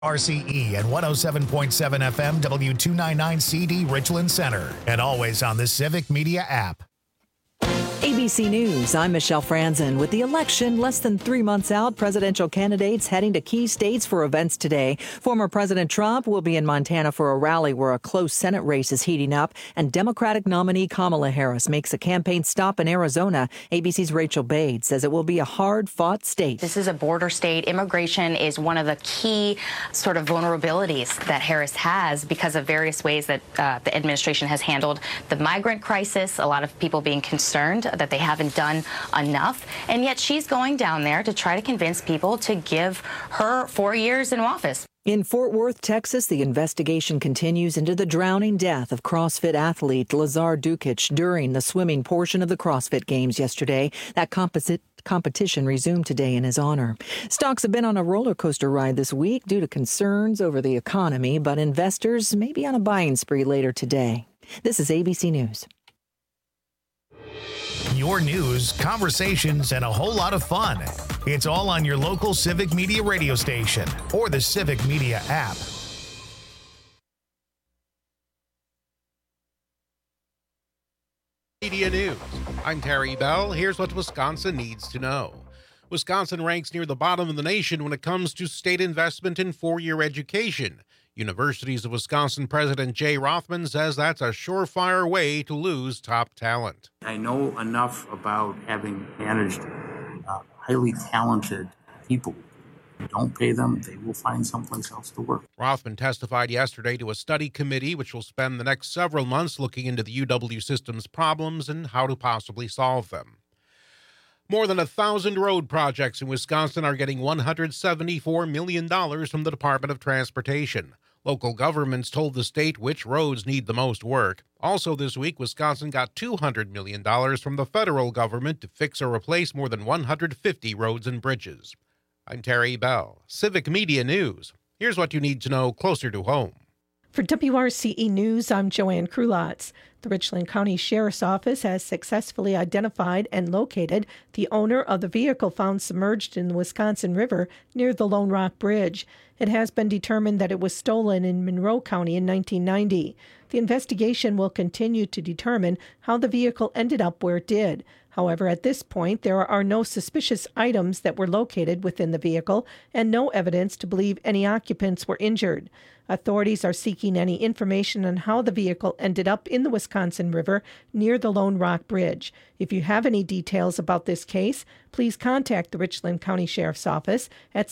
RCE and 107.7 FM W299CD Richland Center, and always on the Civic Media app. ABC News, I'm Michelle Franzen. With the election less than 3 months out, presidential candidates heading to key states for events today. Former President Trump will be in Montana for a rally where a close Senate race is heating up, and Democratic nominee Kamala Harris makes a campaign stop in Arizona. ABC's Rachel Bade says it will be a hard-fought state. This is a border state. Immigration is one of the key sort of vulnerabilities that Harris has because of various ways that the administration has handled the migrant crisis. A lot of people being concerned that they haven't done enough, and yet she's going down there to try to convince people to give her 4 years in office. In Fort Worth, Texas, the investigation continues into the drowning death of CrossFit athlete Lazar Dukic during the swimming portion of the CrossFit Games yesterday. That competition resumed today in his honor. Stocks have been on a roller coaster ride this week due to concerns over the economy, but investors may be on a buying spree later today. This is ABC News. Your news, conversations, and a whole lot of fun. It's all on your local Civic Media radio station or the Civic Media app. Media News. I'm Terry Bell. Here's what Wisconsin needs to know. Wisconsin ranks near the bottom of the nation when it comes to state investment in four-year education. Universities of Wisconsin President Jay Rothman says that's a surefire way to lose top talent. I know enough about having managed highly talented people. If you don't pay them, they will find someplace else to work. Rothman testified yesterday to a study committee which will spend the next several months looking into the UW system's problems and how to possibly solve them. More than 1,000 road projects in Wisconsin are getting $174 million from the Department of Transportation. Local governments told the state which roads need the most work. Also this week, Wisconsin got $200 million from the federal government to fix or replace more than 150 roads and bridges. I'm Terry Bell, Civic Media News. Here's what you need to know closer to home. For WRCE News, I'm Joanne Krulotz. The Richland County Sheriff's Office has successfully identified and located the owner of the vehicle found submerged in the Wisconsin River near the Lone Rock Bridge. It has been determined that it was stolen in Monroe County in 1990. The investigation will continue to determine how the vehicle ended up where it did. However, at this point, there are no suspicious items that were located within the vehicle and no evidence to believe any occupants were injured. Authorities are seeking any information on how the vehicle ended up in the Wisconsin River near the Lone Rock Bridge. If you have any details about this case, please contact the Richland County Sheriff's Office at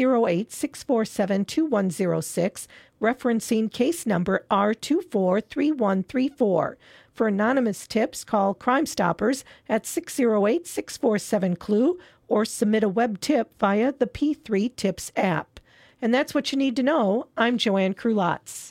608-647-2106, referencing case number R243134. For anonymous tips, call Crime Stoppers at 608-647-CLUE or submit a web tip via the P3 Tips app. And that's what you need to know. I'm Joanne Krulotz.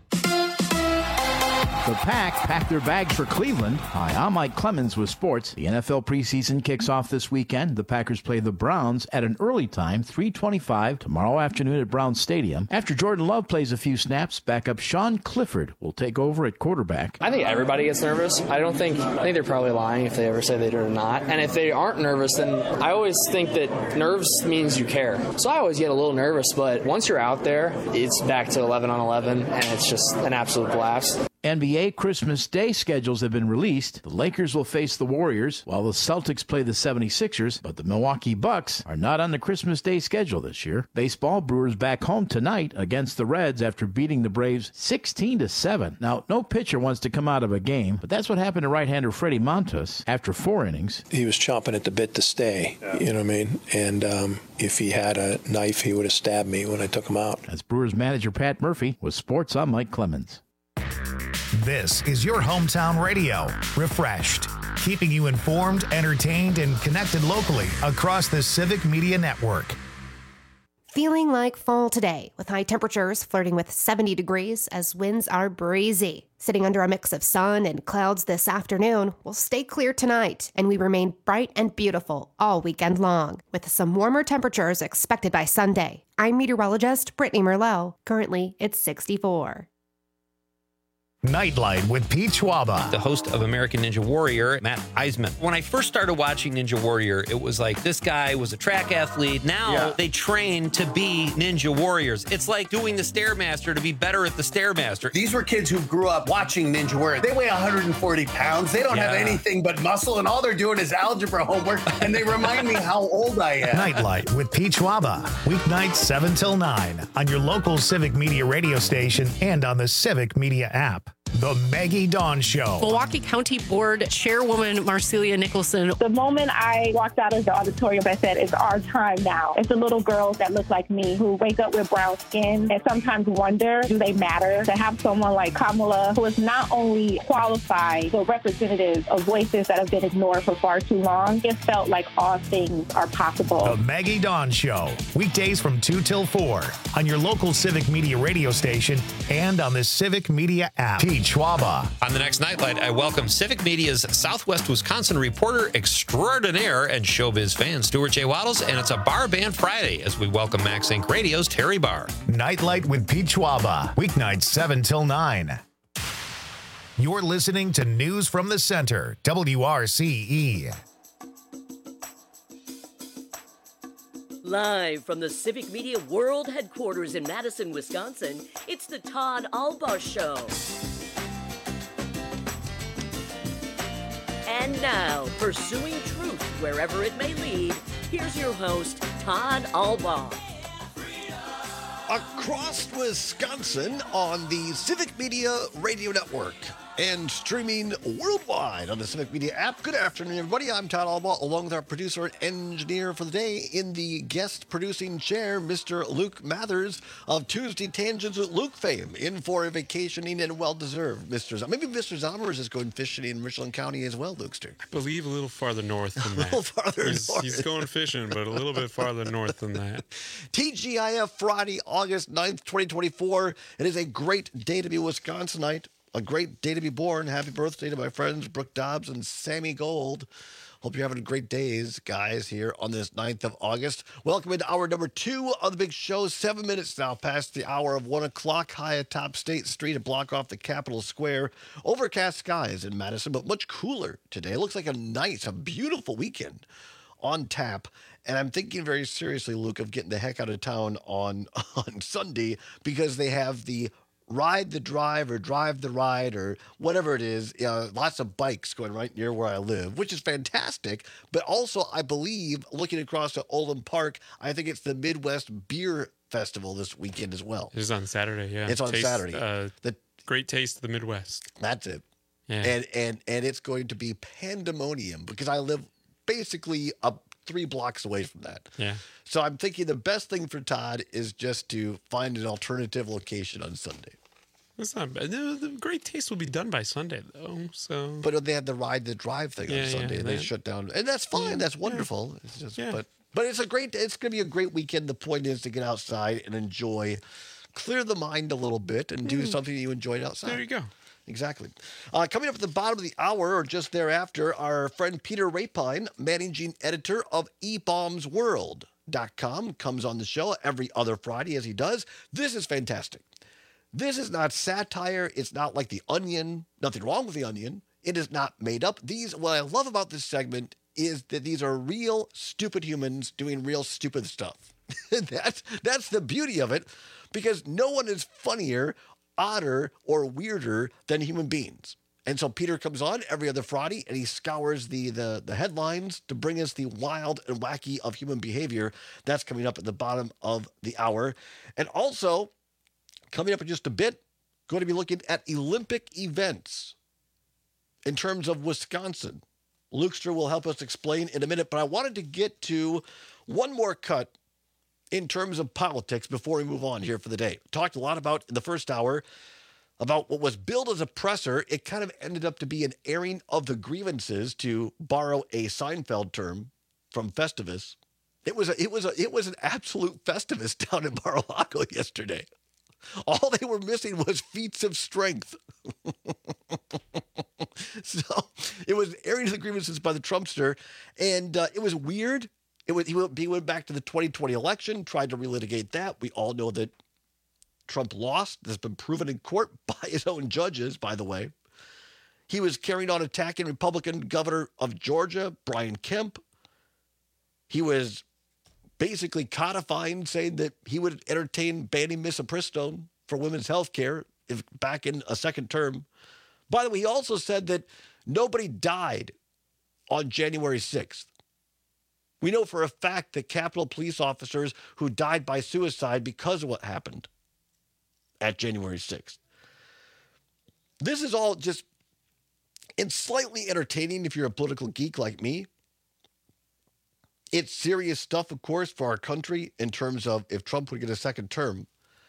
The Pack packed their bags for Cleveland. Hi, I'm Mike Clemens with sports. The NFL preseason kicks off this weekend. The Packers play the Browns at an early time, 3:25 tomorrow afternoon at Browns Stadium. After Jordan Love plays a few snaps, backup Sean Clifford will take over at quarterback. I think everybody gets nervous. I think they're probably lying if they ever say they do or not. And if they aren't nervous, then I always think that nerves means you care. So I always get a little nervous, but once you're out there, it's back to 11 on 11, and it's just an absolute blast. NBA Christmas Day schedules have been released. The Lakers will face the Warriors, while the Celtics play the 76ers, but the Milwaukee Bucks are not on the Christmas Day schedule this year. Baseball, Brewers back home tonight against the Reds after beating the Braves 16-7. Now, no pitcher wants to come out of a game, but that's what happened to right-hander Freddie Montas after 4 innings. He was chomping at the bit to stay, you know what I mean? And if he had a knife, he would have stabbed me when I took him out. That's Brewers manager Pat Murphy. With sports, I'm Mike Clemens. This is your hometown radio, refreshed, keeping you informed, entertained, and connected locally across the Civic Media Network. Feeling like fall today, with high temperatures flirting with 70 degrees as winds are breezy. Sitting under a mix of sun and clouds this afternoon, we'll stay clear tonight, and we remain bright and beautiful all weekend long, with some warmer temperatures expected by Sunday. I'm meteorologist Brittany Merlot. Currently, it's 64. Nightlight with Pete Schwaba. The host of American Ninja Warrior, Matt Eisman. When I first started watching Ninja Warrior, it was like this guy was a track athlete. Now they train to be Ninja Warriors. It's like doing the Stairmaster to be better at the Stairmaster. These were kids who grew up watching Ninja Warrior. They weigh 140 pounds. They don't have anything but muscle, and all they're doing is algebra homework, and they remind me how old I am. Nightlight with Pete Schwaba. Weeknights 7 till 9 on your local Civic Media radio station and on the Civic Media app. The Maggie Dawn Show. Milwaukee County Board Chairwoman Marcelia Nicholson. The moment I walked out of the auditorium, I said, it's our time now. It's the little girls that look like me who wake up with brown skin and sometimes wonder, do they matter? To have someone like Kamala, who is not only qualified, but representative of voices that have been ignored for far too long, it felt like all things are possible. The Maggie Dawn Show. Weekdays from 2 till 4 on your local Civic Media radio station and on the Civic Media app. Pete Schwaba. On the next Nightlight, I welcome Civic Media's Southwest Wisconsin reporter extraordinaire and showbiz fan, Stuart J. Waddles, and it's a Bar Band Friday as we welcome Max Inc. Radio's Terry Barr. Nightlight with Pete Schwaba. Weeknights 7 till 9. You're listening to News from the Center, WRCE. Live from the Civic Media World Headquarters in Madison, Wisconsin, it's the Todd Albaugh Show. And now, pursuing truth wherever it may lead, here's your host, Todd Albaugh. Across Wisconsin on the Civic Media Radio Network and streaming worldwide on the Civic Media app. Good afternoon, everybody. I'm Todd Albaugh, along with our producer and engineer for the day in the guest producing chair, Mr. Luke Mathers of Tuesday Tangents with Luke fame, in for a vacationing and well-deserved Mr. Maybe Mr. Zommers is going fishing in Richland County as well, Lukester. I believe a little farther north than that. A little farther north. He's going fishing, but a little bit farther north than that. TGIF Friday, August 9th, 2024. It is a great day to be a Wisconsinite. A great day to be born. Happy birthday to my friends Brooke Dobbs and Sammy Gold. Hope you're having great days, guys, here on this 9th of August. Welcome into hour number 2 of the big show. 7 minutes now past the hour of 1 o'clock. High atop State Street, a block off the Capitol Square. Overcast skies in Madison, but much cooler today. It looks like a beautiful weekend on tap. And I'm thinking very seriously, Luke, of getting the heck out of town on Sunday because they have the Ride the Drive or Drive the Ride or whatever it is. Lots of bikes going right near where I live, which is fantastic. But also, I believe, looking across at Oldham Park, I think it's the Midwest Beer Festival this weekend as well. It is on Saturday, yeah. It's on Saturday. The Great Taste of the Midwest. That's it. Yeah. And it's going to be pandemonium because I live basically 3 blocks away from that. Yeah. So I'm thinking the best thing for Todd is just to find an alternative location on Sunday. That's not bad. The Great Taste will be done by Sunday, though. So, but they had the Ride the Drive thing on Sunday, and they shut down, and that's fine. Yeah, that's wonderful. It's just, but it's going to be a great weekend. The point is to get outside and enjoy, clear the mind a little bit, and do something you enjoyed outside. There you go. Exactly. Coming up at the bottom of the hour, or just thereafter, our friend Peter Rapine, managing editor of eBombsWorld.com, comes on the show every other Friday, as he does. This is fantastic. This is not satire. It's not like The Onion. Nothing wrong with The Onion. It is not made up. What I love about this segment is that these are real stupid humans doing real stupid stuff. That's the beauty of it, because no one is funnier, odder, or weirder than human beings. And so Peter comes on every other Friday, and he scours the headlines to bring us the wild and wacky of human behavior. That's coming up at the bottom of the hour. And also, coming up in just a bit, going to be looking at Olympic events in terms of Wisconsin. Lukester will help us explain in a minute, but I wanted to get to one more cut in terms of politics before we move on here for the day. Talked a lot about in the first hour about what was billed as a presser. It kind of ended up to be an airing of the grievances, to borrow a Seinfeld term from Festivus. It was an absolute Festivus down in Mar-a-Lago yesterday. All they were missing was feats of strength. So it was airing of the grievances by the Trumpster, and it was weird. He went back to the 2020 election, tried to relitigate that. We all know that Trump lost. That's been proven in court by his own judges, by the way. He was carrying on attacking Republican governor of Georgia, Brian Kemp. He was basically codifying, saying that he would entertain banning misoprostol for women's health care if back in a second term. By the way, he also said that nobody died on January 6th. We know for a fact that Capitol police officers who died by suicide because of what happened at January 6th. This is all just, it's slightly entertaining if you're a political geek like me. It's serious stuff, of course, for our country in terms of if Trump would get a second term.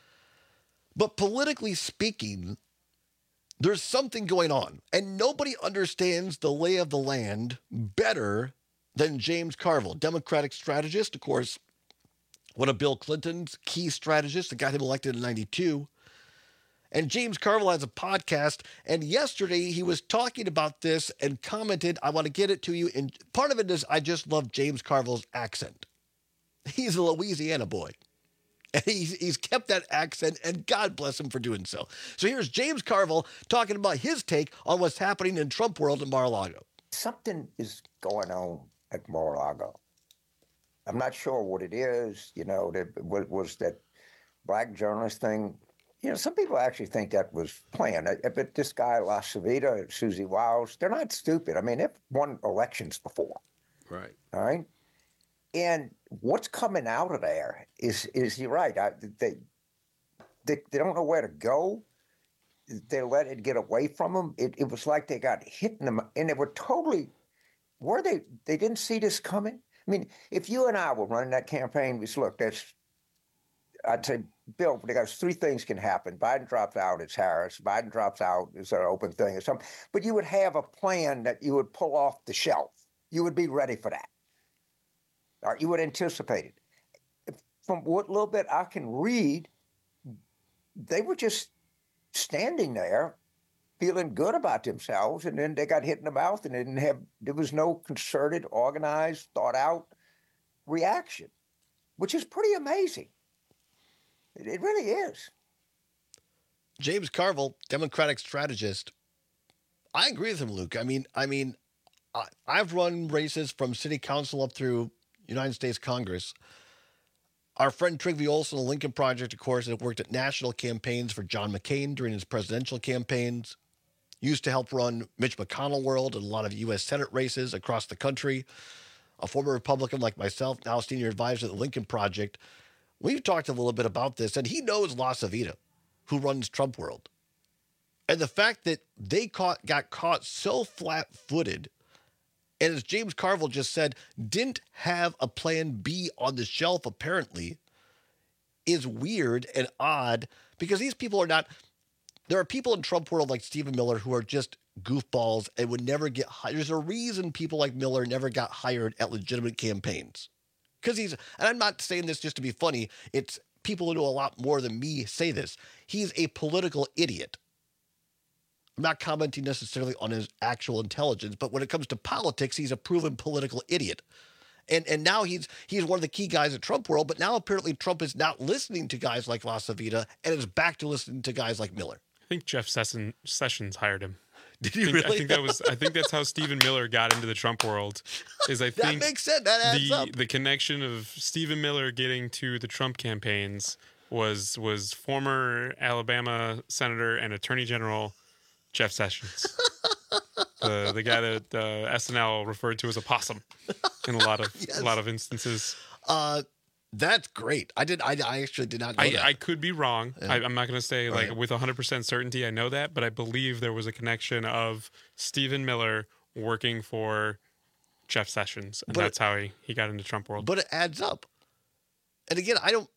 But politically speaking, there's something going on, and nobody understands the lay of the land better than James Carville, Democratic strategist, of course, one of Bill Clinton's key strategists that got him elected in 92. And James Carville has a podcast, and yesterday he was talking about this and commented, I want to get it to you, and part of it is I just love James Carville's accent. He's a Louisiana boy. And he's kept that accent, and God bless him for doing so. So here's James Carville talking about his take on what's happening in Trump world in Mar-a-Lago. Something is going on at Mar-a-Lago. I'm not sure what it is. You know, was that black journalist thing. You know, some people actually think that was planned. But this guy, La Savita, Susie Wiles, they're not stupid. I mean, they've won elections before. Right. All right. And what's coming out of there is you're right. They don't know where to go. They let it get away from them. It was like they got hit in them, and they were totally. They didn't see this coming. I mean, if you and I were running that campaign, we said, look, I'd say, Bill, because three things can happen. Biden drops out, it's Harris. Biden drops out, it's an open thing or something. But you would have a plan that you would pull off the shelf. You would be ready for that. Or you would anticipate it. From what little bit I can read, they were just standing there feeling good about themselves, and then they got hit in the mouth, and there was no concerted, organized, thought out reaction, which is pretty amazing. It really is. James Carville, Democratic strategist. I agree with him, Luke. I mean, I've run races from city council up through United States Congress. Our friend Trygve Olsen, the Lincoln Project, of course, has worked at national campaigns for John McCain during his presidential campaigns. Used to help run Mitch McConnell world and a lot of U.S. Senate races across the country. A former Republican like myself, now senior advisor at the Lincoln Project. We've talked a little bit about this, and he knows La Savita, who runs Trump world. And the fact that they got caught so flat-footed, and as James Carville just said, didn't have a plan B on the shelf, apparently, is weird and odd, because these people are not... There are people in Trump world like Stephen Miller who are just goofballs and would never get hired. There's a reason people like Miller never got hired at legitimate campaigns. Because and I'm not saying this just to be funny, it's people who know a lot more than me say this. He's a political idiot. I'm not commenting necessarily on his actual intelligence, but when it comes to politics, he's a proven political idiot. And now he's one of the key guys at Trump world, but now apparently Trump is not listening to guys like La Savita and is back to listening to guys like Miller. I think Jeff Sessions hired him. Did he really? I think that's how Stephen Miller got into the Trump world. That makes sense. That adds up. The connection of Stephen Miller getting to the Trump campaigns was former Alabama Senator and Attorney General Jeff Sessions, the guy that SNL referred to as a possum in a lot of instances. That's great. I actually did not know that. I could be wrong. Yeah. I'm not going to say with 100% certainty I know that, but I believe there was a connection of Stephen Miller working for Jeff Sessions, and that's how he got into Trump world. But it adds up. And again,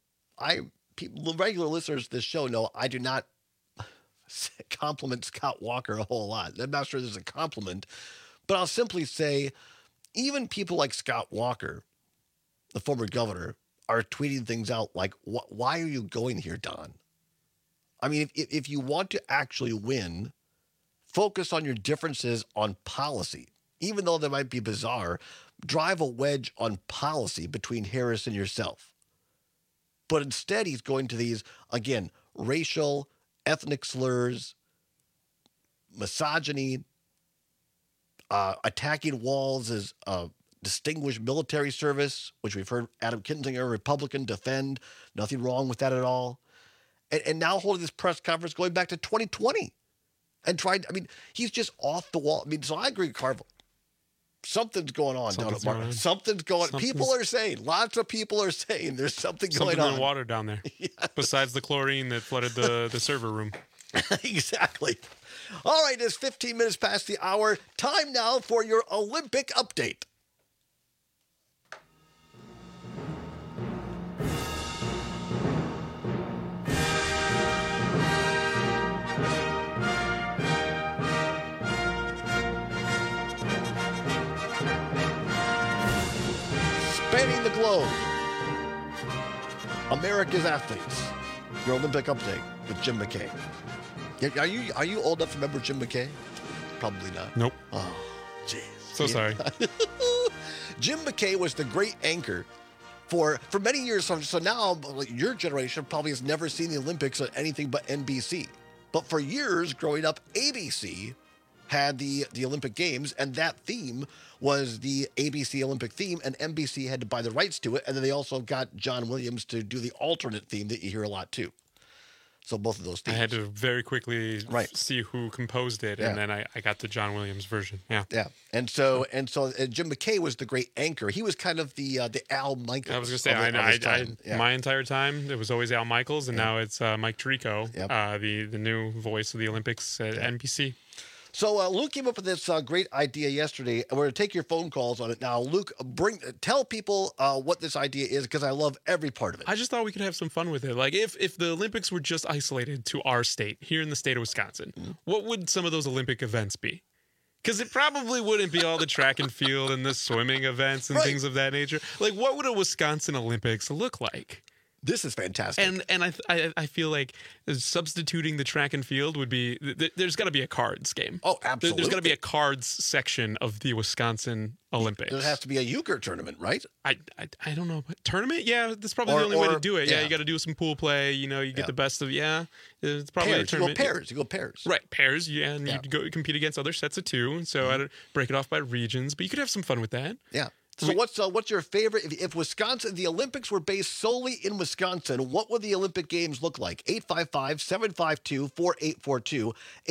regular listeners to this show know I do not compliment Scott Walker a whole lot. I'm not sure there's a compliment, but I'll simply say even people like Scott Walker, the former governor, are tweeting things out like, why are you going here, Don? I mean, if you want to actually win, focus on your differences on policy. Even though they might be bizarre, drive a wedge on policy between Harris and yourself. But instead, he's going to these, again, racial, ethnic slurs, misogyny, attacking walls as distinguished military service, which we've heard Adam Kinzinger, a Republican, defend. Nothing wrong with that at all. And now holding this press conference going back to 2020 and he's just off the wall. I mean, so I agree with Carville. Something's going on down at Martin. Something's going on. People are saying, lots of people are saying there's something going on. Something in the water down there. Yes. Besides the chlorine that flooded the server room. Exactly. All right, it's 15 minutes past the hour. Time now for your Olympic update. Spanning the globe, America's athletes. Your Olympic update with Jim McKay. Are you old enough to remember Jim McKay? Probably not. Nope. Oh, jeez. So sorry. Jim McKay was the great anchor for many years. So now your generation probably has never seen the Olympics on anything but NBC. But for years growing up, ABC had the Olympic Games, and that theme was the ABC Olympic theme, and NBC had to buy the rights to it, and then they also got John Williams to do the alternate theme that you hear a lot too. So both of those themes. I had to very quickly see who composed it, and then I got the John Williams version. Yeah. And so Jim McKay was the great anchor. He was kind of the Al Michaels. I was going to say, my entire time, it was always Al Michaels, and now it's Mike Tirico, the new voice of the Olympics at NBC. So Luke came up with this great idea yesterday, and we're going to take your phone calls on it now. Luke, tell people what this idea is, because I love every part of it. I just thought we could have some fun with it. Like, if the Olympics were just isolated to our state, here in the state of Wisconsin, what would some of those Olympic events be? Because it probably wouldn't be all the track and field and the swimming events and things of that nature. Like, what would a Wisconsin Olympics look like? This is fantastic. And I feel like substituting the track and field would be, there's got to be a cards game. Oh, absolutely. There's got to be a cards section of the Wisconsin Olympics. There has to be a euchre tournament, right? I don't know. But tournament? Yeah, that's probably the only way to do it. Yeah, you got to do some pool play. You get the best of, it's probably a tournament. You go pairs. Right, pairs, and you go compete against other sets of two. So I'd break it off by regions. But you could have some fun with that. Yeah. So what's your favorite? If Wisconsin, the Olympics were based solely in Wisconsin, what would the Olympic Games look like? 855-752-4842,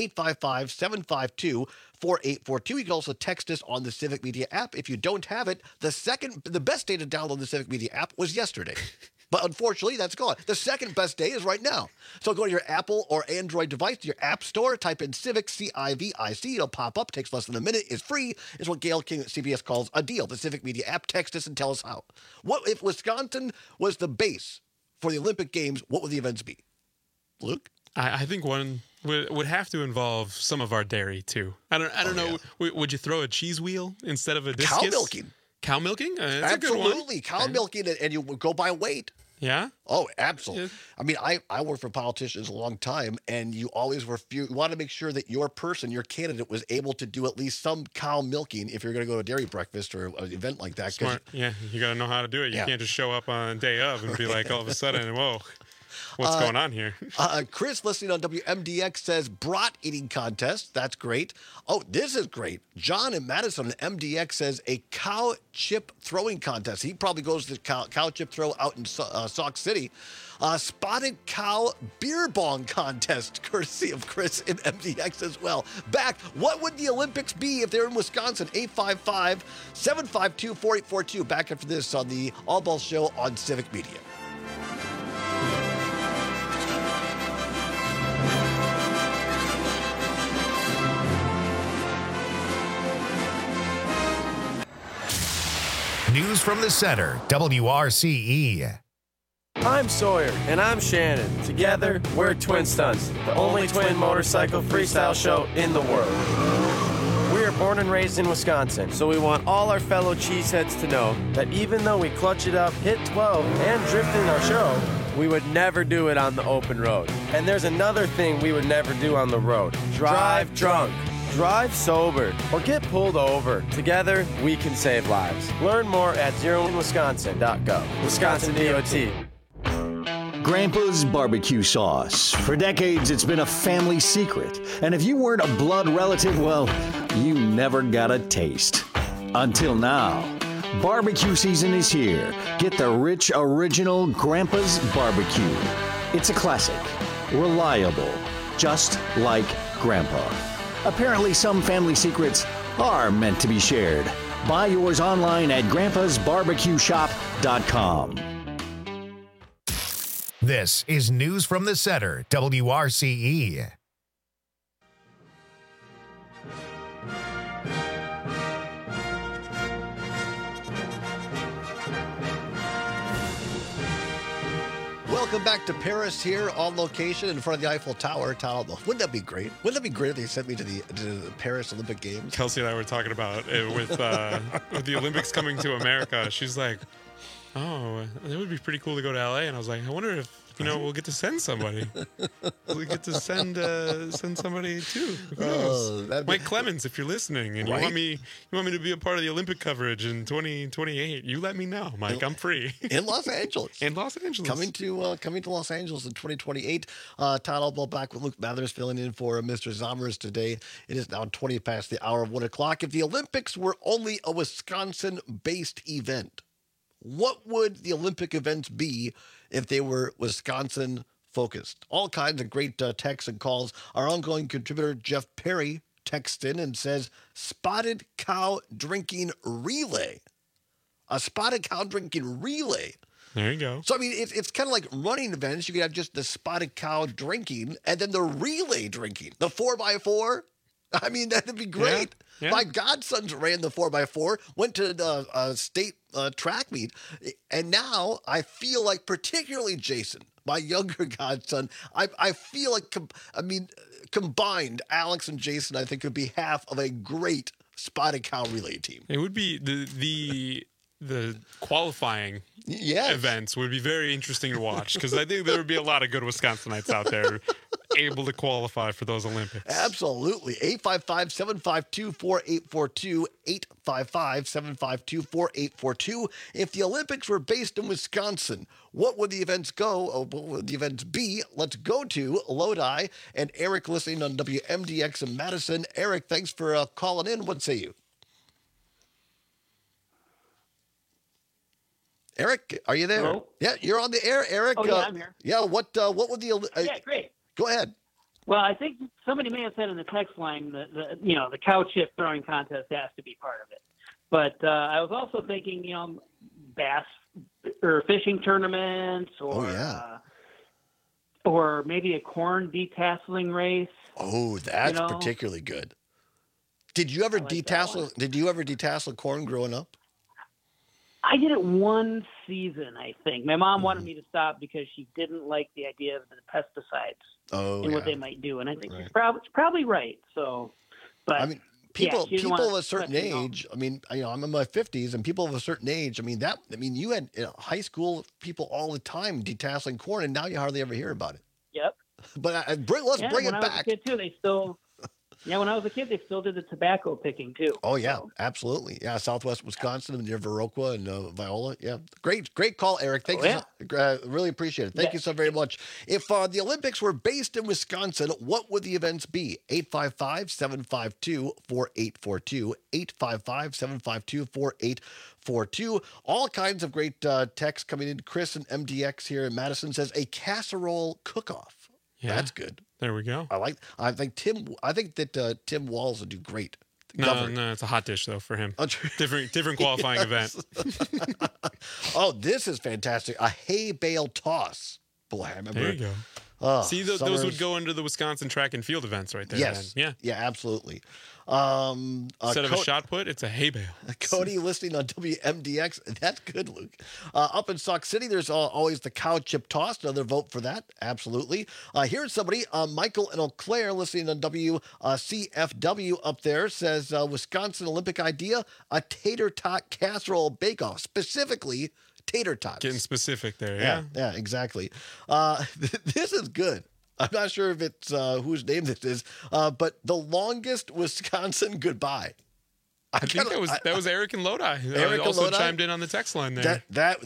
855-752-4842. You can also text us on the Civic Media app. If you don't have it, the best day to download the Civic Media app was yesterday. But unfortunately, that's gone. The second best day is right now. So go to your Apple or Android device, to your App Store, type in Civic, C-I-V-I-C. It'll pop up. Takes less than a minute. It's free. It's what Gail King at CBS calls a deal. The Civic Media app. Text us and tell us how. What if Wisconsin was the base for the Olympic Games? What would the events be? Luke? I think one would have to involve some of our dairy, too. I don't know. Yeah. Would you throw a cheese wheel instead of a discus? Cow milking. Cow milking? That's absolutely. Cow milking, and you go by weight. Yeah? Oh, absolutely. Yeah. I mean, I worked for politicians a long time, and you always you want to make sure that your candidate was able to do at least some cow milking if you're going to go to a dairy breakfast or an event like that. Smart. Yeah, you got to know how to do it. You can't just show up on day of and be like, all of a sudden, whoa. What's going on here? Chris, listening on WMDX, says brat eating contest. That's great. Oh, this is great. John in Madison on MDX says a cow chip throwing contest. He probably goes to cow chip throw out in Sauk City. Spotted cow beer bong contest, courtesy of Chris in MDX as well. Back, what would the Olympics be if they're in Wisconsin? 855-752-4842. Back after this on the All Balls Show on Civic Media. News from the center, WRCE. I'm Sawyer, and I'm Shannon. Together, we're Twin Stunts, the only twin motorcycle freestyle show in the world. We are born and raised in Wisconsin, so we want all our fellow cheeseheads to know that even though we clutch it up, hit 12, and drift in our show, we would never do it on the open road. And there's another thing we would never do on the road. Drive drunk. Drive sober or get pulled over. Together, we can save lives. Learn more at zeroinwisconsin.gov. Wisconsin DOT. Grandpa's barbecue sauce. For decades, it's been a family secret. And if you weren't a blood relative, well, you never got a taste. Until now. Barbecue season is here. Get the rich, original Grandpa's barbecue. It's a classic. Reliable. Just like Grandpa. Apparently, some family secrets are meant to be shared. Buy yours online at grandpasbarbecueshop.com. This is News from the Center, WRCE. Welcome back to Paris here on location in front of the Eiffel Tower. Wouldn't that be great? Wouldn't that be great if they sent me to the Paris Olympic Games? Kelsey and I were talking about it with the Olympics coming to America. She's like, oh, it would be pretty cool to go to LA. And I was like, I wonder if, we'll get to send somebody. We get to send somebody too. Mike Clemens, if you're listening and you want me to be a part of the Olympic coverage in 2028, you let me know, Mike. I'm free. In Los Angeles. Coming to Los Angeles in 2028. Todd Albaugh back with Luke Mathers filling in for Mr. Zommers today. It is now 20 past the hour of 1 o'clock. If the Olympics were only a Wisconsin-based event, what would the Olympic events be if they were Wisconsin-focused? All kinds of great texts and calls. Our ongoing contributor, Jeff Perry, texts in and says, spotted cow drinking relay. A spotted cow drinking relay. There you go. So, I mean, it's kind of like running events. You could have just the spotted cow drinking and then the relay drinking. The 4x4. I mean, that'd be great. Yeah. My godsons ran the 4x4, went to the state track meet, and now I feel like, particularly Jason, my younger godson, I feel like, combined, Alex and Jason, I think, could be half of a great spotted cow relay team. It would be the qualifying events would be very interesting to watch, because I think there would be a lot of good Wisconsinites out there able to qualify for those Olympics. Absolutely. 855-752-4842, 855-752-4842. If the Olympics were based in Wisconsin, what would the events what would the events be? Let's go to Lodi and Eric listening on WMDX in Madison. Eric, thanks for calling in. What say you? Eric, are you there? Hello? Yeah, you're on the air, Eric. Oh, yeah, I'm here. Yeah, what would the... yeah, great. Go ahead. Well, I think somebody may have said in the text line that the cow chip throwing contest has to be part of it. But I was also thinking, bass or fishing tournaments, or maybe a corn detasseling race. Oh, that's particularly good. Did you ever detassel corn growing up? I did it one season, I think. My mom wanted me to stop because she didn't like the idea of the pesticides and what they might do. And I think she's probably right. So, but I mean, people of a certain age. I mean, I'm in my 50s, and people of a certain age. You had high school people all the time detasseling corn, and now you hardly ever hear about it. Yep. But let's bring it back. When I was a kid too, they still. Yeah, when I was a kid, they still did the tobacco picking too. Oh yeah, absolutely. Yeah, Southwest Wisconsin near Viroqua and Viola. Yeah, great call, Eric. Thank you. Really appreciate it. Thank you so very much. If the Olympics were based in Wisconsin, what would the events be? 855-752-4842. 855-752-4842. All kinds of great texts coming in. Chris and MDX here in Madison says a casserole cook-off. Yeah. That's good. There we go. I think that Tim Walls would do great. No, it's a hot dish though for him. Different qualifying event. Oh, this is fantastic. A hay bale toss. Boy, I remember. There you go. See, those would go under the Wisconsin track and field events right there. Yes. Then. Yeah, absolutely. Instead of a shot put, it's a hay bale. Cody listening on WMDX. That's good, Luke. Up in Sauk City, there's always the cow chip toss. Another vote for that. Absolutely. Here's somebody, Michael in Eau Claire, listening on WCFW up there, says Wisconsin Olympic idea, a tater tot casserole bake-off, specifically tater tots. Getting specific there, yeah. Yeah, exactly. This is good. I'm not sure if it's whose name this is, but the longest Wisconsin goodbye. I think that was Eric and Lodi. Eric also Lodi? chimed in on the text line there.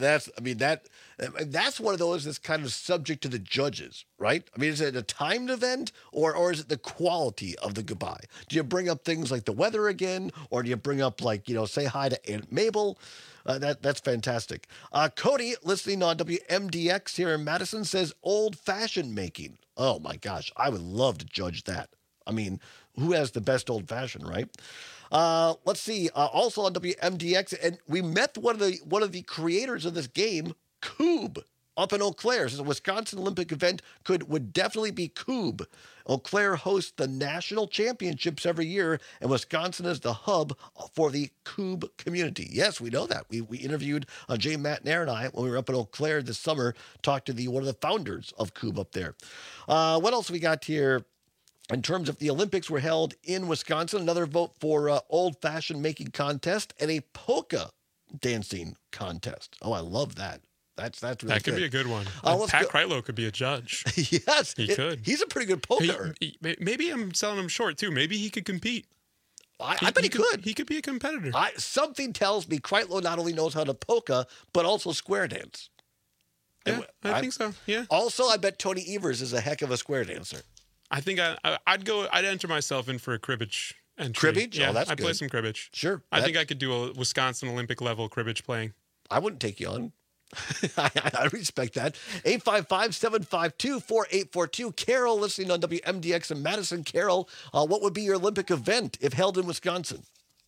That's one of those that's kind of subject to the judges, right? I mean, is it a timed event or is it the quality of the goodbye? Do you bring up things like the weather again, or do you bring up say hi to Aunt Mabel? That's fantastic. Cody, listening on WMDX here in Madison, says old-fashioned making. Oh my gosh, I would love to judge that. I mean, who has the best old-fashioned, right? Let's see. Also on WMDX, and we met one of the creators of this game, Coob, up in Eau Claire. So the Wisconsin Olympic event would definitely be Coob. Eau Claire hosts the national championships every year, and Wisconsin is the hub for the Coob community. Yes, we know that. We interviewed Jay McNair and I when we were up in Eau Claire this summer, talked to one of the founders of Coob up there. What else we got here? In terms of the Olympics were held in Wisconsin, another vote for old-fashioned making contest and a polka dancing contest. Oh, I love that. That's really that could good. be a good one. Pat Kreitlow could be a judge. Yes, he could. He's a pretty good polka. Maybe I'm selling him short too. Maybe he could compete. I bet he could. He could be a competitor. Something tells me Kreitlow not only knows how to polka, but also square dance. Yeah, I think so. Yeah. Also, I bet Tony Evers is a heck of a square dancer. I think I'd enter myself in for a cribbage entry. Cribbage? Yeah, oh, that's I'd good. play some cribbage. Sure. I think I could do a Wisconsin Olympic level cribbage playing. I wouldn't take you on. I respect that. 855-752-4842. Carol, listening on WMDX in Madison. Carol, what would be your Olympic event if held in Wisconsin?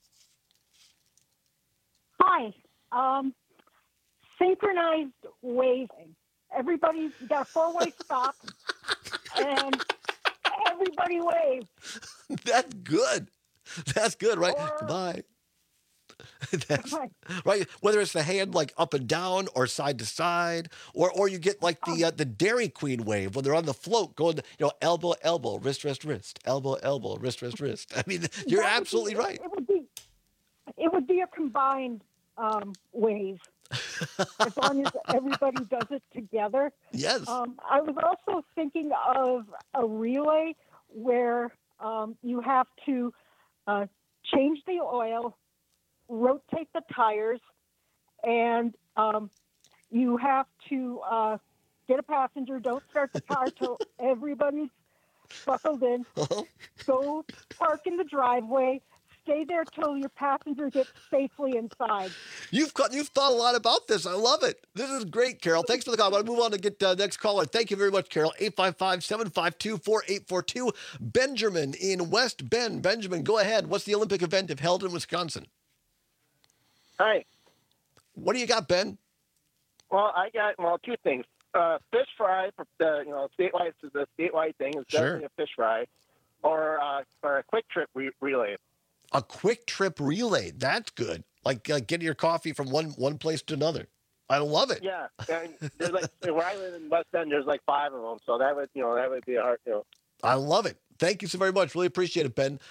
Hi. Synchronized waving. Everybody's got a four-way stop, and everybody waves. That's good. That's good, right? Goodbye. That's right. Whether it's the hand up and down or side to side, or you get the Dairy Queen wave when they're on the float going, elbow, elbow, wrist, wrist, wrist, elbow, elbow, wrist, wrist, wrist. I mean, you're absolutely right. It would be a combined wave, as long as everybody does it together. Yes. I was also thinking of a relay where you have to change the oil, rotate the tires, and you have to get a passenger. Don't start the car till everybody's buckled in. Go park in the driveway. Stay there till your passenger gets safely inside. You've thought a lot about this. I love it. This is great, Carol. Thanks for the call. I want to move on to get next caller. Thank you very much, Carol. 855-752-4842. Benjamin in West Bend. Benjamin, go ahead. What's the Olympic event if held in Wisconsin? Hi. What do you got, Ben? Well, I got two things. Fish fry for the statewide thing is definitely a fish fry, or a quick trip relay. A quick trip relay. That's good. Like getting your coffee from one place to another. I love it. Yeah, and there's where I live in West Bend, there's 5 of them, so that would be a hard. I love it. Thank you so very much. Really appreciate it, Ben.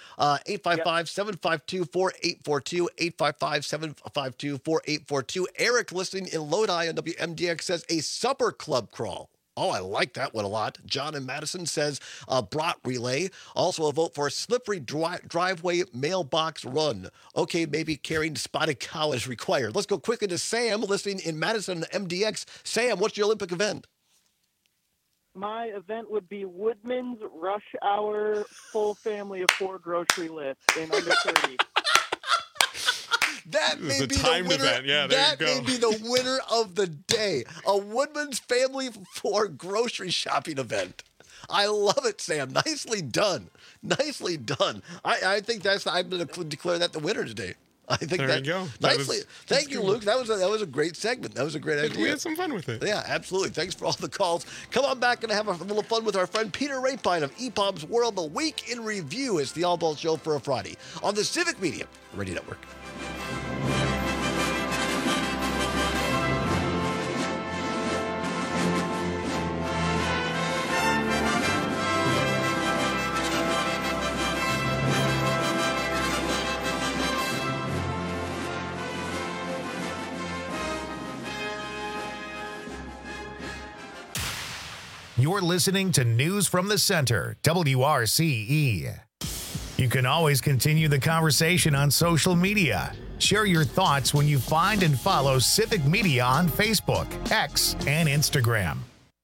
855-752-4842. 855-752-4842. Eric, listening in Lodi on WMDX, says a supper club crawl. Oh, I like that one a lot. John in Madison says brat relay. Also a vote for a slippery driveway mailbox run. Okay, maybe carrying spotted cow is required. Let's go quickly to Sam, listening in Madison MDX. Sam, what's your Olympic event? My event would be Woodman's Rush Hour Full Family of 4 grocery list in under 30. That may be the winner. Event. Yeah, that may be the winner of the day. A Woodman's Family of 4 grocery shopping event. I love it, Sam. Nicely done. Nicely done. I think I'm going to declare that the winner today. I think there you go. Nicely. Thank you, Luke. That was a great segment. That was a great idea. We had some fun with it. Yeah, absolutely. Thanks for all the calls. Come on back and have a little fun with our friend Peter Rapine of EPOM's World. The Week in Review is the All Ball Show for a Friday on the Civic Media Radio Network. You're listening to News from the Center, WRCE. You can always continue the conversation on social media. Share your thoughts when you find and follow Civic Media on Facebook, X, and Instagram.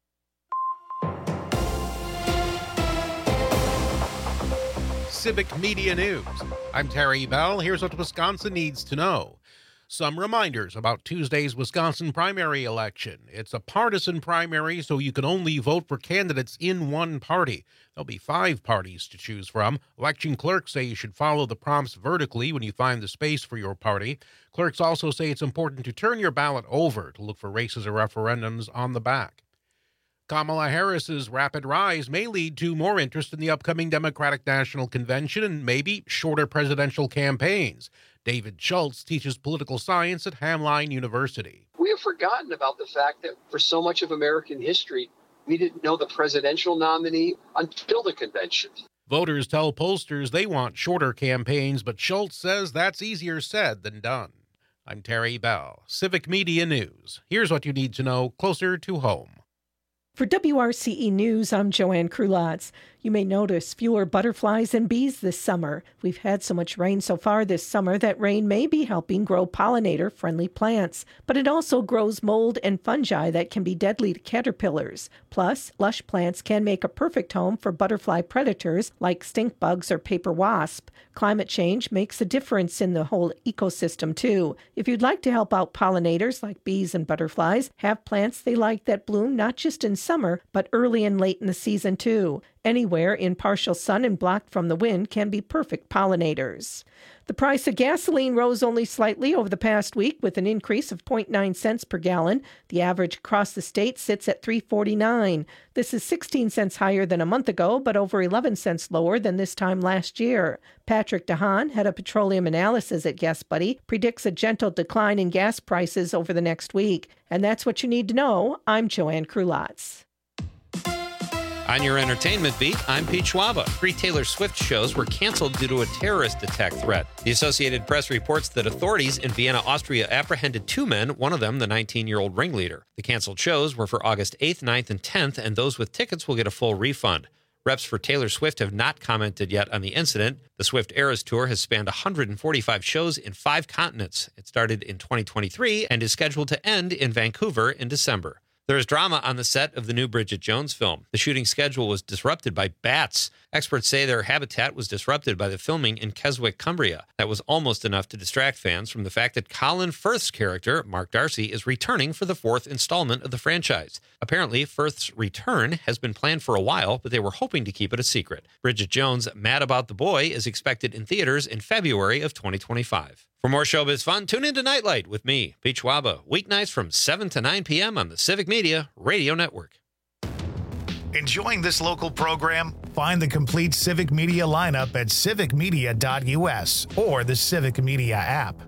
Civic Media News. I'm Terry Bell. Here's what Wisconsin needs to know. Some reminders about Tuesday's Wisconsin primary election. It's a partisan primary, so you can only vote for candidates in one party. There'll be 5 parties to choose from. Election clerks say you should follow the prompts vertically when you find the space for your party. Clerks also say it's important to turn your ballot over to look for races or referendums on the back. Kamala Harris's rapid rise may lead to more interest in the upcoming Democratic National Convention and maybe shorter presidential campaigns. David Schultz teaches political science at Hamline University. We have forgotten about the fact that for so much of American history, we didn't know the presidential nominee until the convention. Voters tell pollsters they want shorter campaigns, but Schultz says that's easier said than done. I'm Terry Bell, Civic Media News. Here's what you need to know closer to home. For WRCE News, I'm Joanne Krulotz. You may notice fewer butterflies and bees this summer. We've had so much rain so far this summer that rain may be helping grow pollinator-friendly plants, but it also grows mold and fungi that can be deadly to caterpillars. Plus, lush plants can make a perfect home for butterfly predators like stink bugs or paper wasp. Climate change makes a difference in the whole ecosystem, too. If you'd like to help out pollinators like bees and butterflies, have plants they like that bloom not just in summer, but early and late in the season, too. Anywhere in partial sun and blocked from the wind can be perfect pollinators. The price of gasoline rose only slightly over the past week with an increase of 0.9 cents per gallon. The average across the state sits at $3.49. This is 16 cents higher than a month ago, but over 11 cents lower than this time last year. Patrick DeHaan, head of petroleum analysis at GasBuddy, predicts a gentle decline in gas prices over the next week. And that's what you need to know. I'm Joanne Krulotz. On your entertainment beat, I'm Pete Schwaba. 3 Taylor Swift shows were canceled due to a terrorist attack threat. The Associated Press reports that authorities in Vienna, Austria apprehended 2 men, one of them the 19-year-old ringleader. The canceled shows were for August 8th, 9th, and 10th, and those with tickets will get a full refund. Reps for Taylor Swift have not commented yet on the incident. The Swift Eras Tour has spanned 145 shows in 5 continents. It started in 2023 and is scheduled to end in Vancouver in December. There is drama on the set of the new Bridget Jones film. The shooting schedule was disrupted by bats. Experts say their habitat was disrupted by the filming in Keswick, Cumbria. That was almost enough to distract fans from the fact that Colin Firth's character, Mark Darcy, is returning for the 4th installment of the franchise. Apparently, Firth's return has been planned for a while, but they were hoping to keep it a secret. Bridget Jones' Mad About the Boy is expected in theaters in February of 2025. For more showbiz fun, tune into Nightlight with me, Pete Schwaba, weeknights from 7 to 9 p.m. on the Civic Media Radio Network. Enjoying this local program? Find the complete Civic Media lineup at civicmedia.us or the Civic Media app.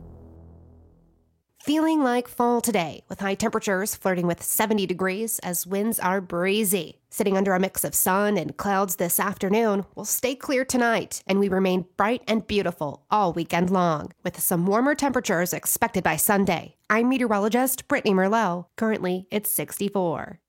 Feeling like fall today, with high temperatures flirting with 70 degrees as winds are breezy. Sitting under a mix of sun and clouds this afternoon, we'll stay clear tonight, and we remain bright and beautiful all weekend long, with some warmer temperatures expected by Sunday. I'm meteorologist Brittany Merlot. Currently, it's 64.